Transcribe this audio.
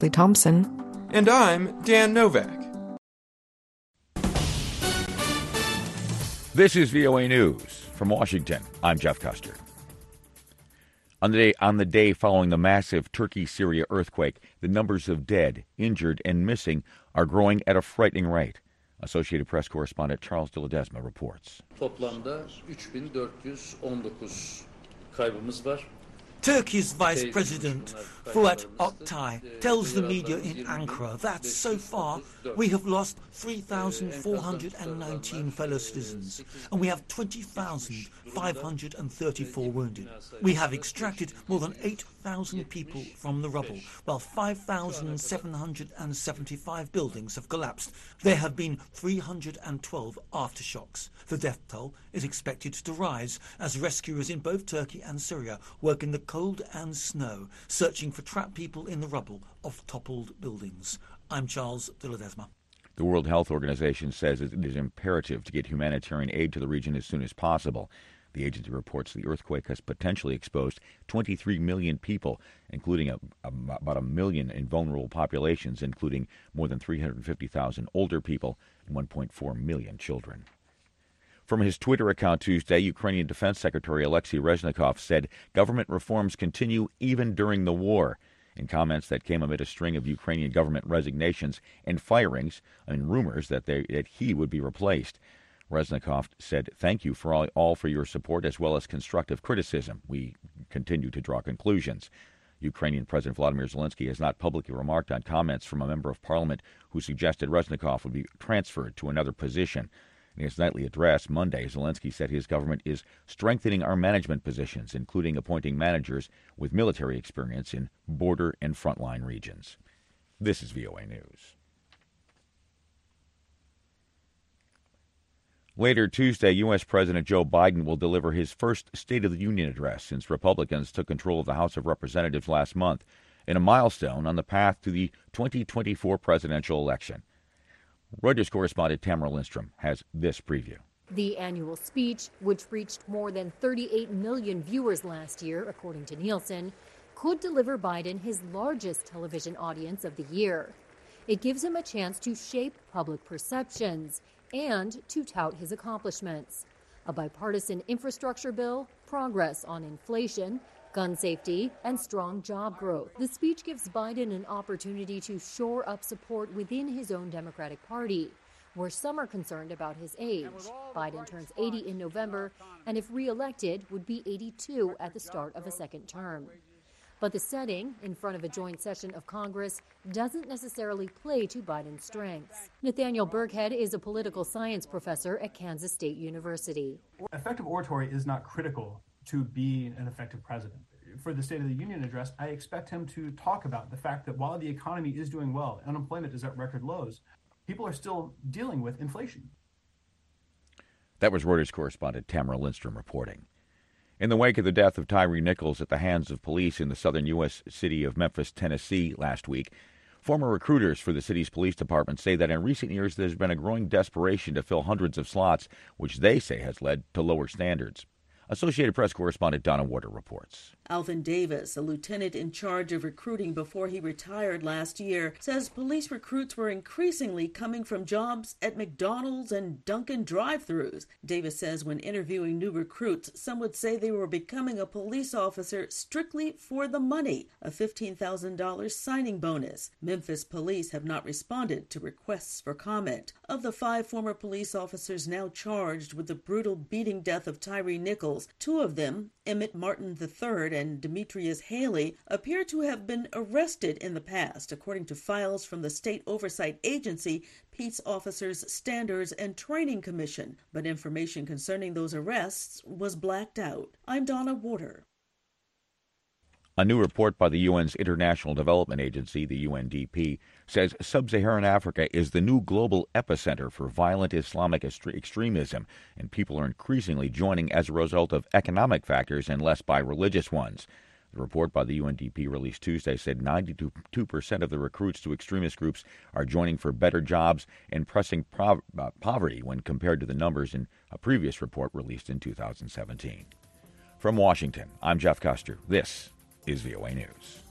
Lee Thompson. And I'm Dan Novak. This is VOA News. From Washington, I'm Jeff Custer. On the day following the massive Turkey-Syria earthquake, the numbers of dead, injured, and missing are growing at a frightening rate. Associated Press correspondent Charles de Ledesma reports. Toplamda 3.419 kaybımız var. Turkey's Vice President Fuat Oktay tells the media in Ankara that so far we have lost 3,419 fellow citizens and we have 20,534 wounded. We have extracted more than 8,000 people from the rubble, while 5,775 buildings have collapsed. There have been 312 aftershocks. The death toll is expected to rise as rescuers in both Turkey and Syria work in the cold and snow, searching for trapped people in the rubble of toppled buildings. I'm Charles de Ledesma. The World Health Organization says it is imperative to get humanitarian aid to the region as soon as possible. The agency reports the earthquake has potentially exposed 23 million people, including about a million in vulnerable populations, including more than 350,000 older people and 1.4 million children. From his Twitter account Tuesday, Ukrainian Defense Secretary Alexei Reznikov said government reforms continue even during the war. In comments that came amid a string of Ukrainian government resignations and firings and rumors that he would be replaced. Reznikov said, "Thank you for all for your support as well as constructive criticism. We continue to draw conclusions." Ukrainian President Vladimir Zelensky has not publicly remarked on comments from a member of parliament who suggested Reznikov would be transferred to another position. In his nightly address Monday, Zelensky said his government is strengthening our management positions, including appointing managers with military experience in border and frontline regions. This is VOA News. Later Tuesday, U.S. President Joe Biden will deliver his first State of the Union address since Republicans took control of the House of Representatives last month, in a milestone on the path to the 2024 presidential election. Reuters correspondent Tamara Lindstrom has this preview. The annual speech, which reached more than 38 million viewers last year, according to Nielsen, could deliver Biden his largest television audience of the year. It gives him a chance to shape public perceptions and to tout his accomplishments. A bipartisan infrastructure bill, progress on inflation, gun safety, and strong job growth. The speech gives Biden an opportunity to shore up support within his own Democratic Party, where some are concerned about his age. Biden turns 80 in November, and if re-elected, would be 82 at the start of a second term. But the setting, in front of a joint session of Congress, doesn't necessarily play to Biden's strengths. Nathaniel Burkhead is a political science professor at Kansas State University. Effective oratory is not critical to be an effective president. For the State of the Union address, I expect him to talk about the fact that while the economy is doing well, unemployment is at record lows, people are still dealing with inflation. That was Reuters correspondent Tamara Lindstrom reporting. In the wake of the death of Tyree Nichols at the hands of police in the southern U.S. city of Memphis, Tennessee last week, former recruiters for the city's police department say that in recent years there's been a growing desperation to fill hundreds of slots, which they say has led to lower standards. Associated Press correspondent Donna Warder reports. Alvin Davis, a lieutenant in charge of recruiting before he retired last year, says police recruits were increasingly coming from jobs at McDonald's and Dunkin' drive-thrus. Davis says when interviewing new recruits, some would say they were becoming a police officer strictly for the money, a $15,000 signing bonus. Memphis police have not responded to requests for comment. Of the 5 former police officers now charged with the brutal beating death of Tyree Nichols, 2 of them, Emmett Martin III and Demetrius Haley, appear to have been arrested in the past, according to files from the State Oversight Agency, Peace Officers Standards and Training Commission. But information concerning those arrests was blacked out. I'm Donna Warder. A new report by the UN's International Development Agency, the UNDP, says sub-Saharan Africa is the new global epicenter for violent Islamic extremism, and people are increasingly joining as a result of economic factors and less by religious ones. The report by the UNDP released Tuesday said 92% of the recruits to extremist groups are joining for better jobs and pressing poverty when compared to the numbers in a previous report released in 2017. From Washington, I'm Jeff Custer. This is VOA News.